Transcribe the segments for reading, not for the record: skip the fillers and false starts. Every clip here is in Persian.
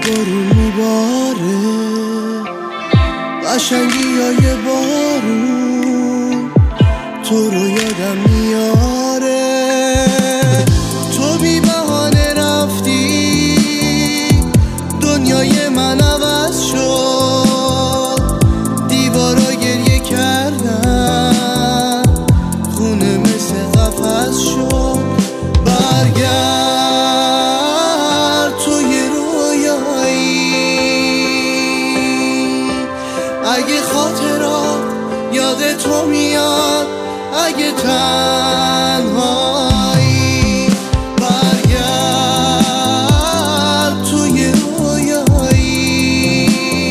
بارون میباره، قشنگی های بارون تو رو یادم میاره. تو بی بهانه رفتی، دنیای من عوض شد، دیوارا گریه کردن، خونه مثل قفس شد. برگرد توی رویایی، اگه خاطرات یاد تو میاد، اگه تنهایی. برگرد توی رویایی،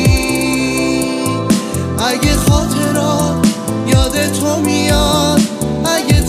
اگه خاطرات یاد تو میاد، اگه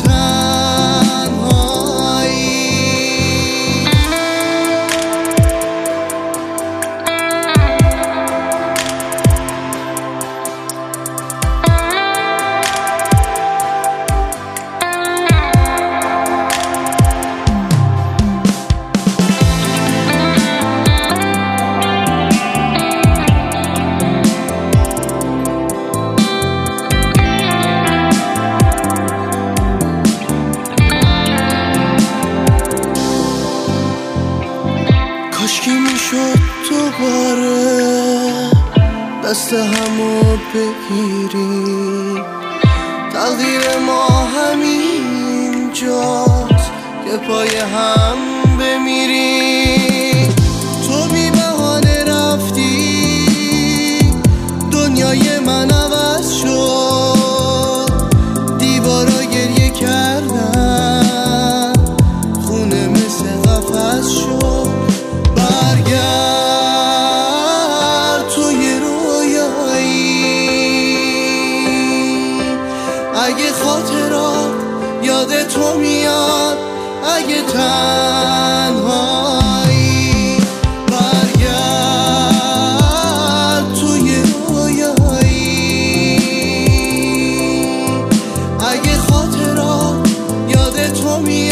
کاشکی میشد دوباره دست همو بگیریم، تقدیر ما همین جاست که پای هم بمیریم. تو بی بهانه رفتی، دنیای من عوض شد، دیوارا گریه کردن، خونه مثل قفس شد. برگرد توی رویایی، اگه خاطرات یاد تو میاد، اگه تنهایی. برگرد توی رویایی، اگه خاطرات یاد تو میاد.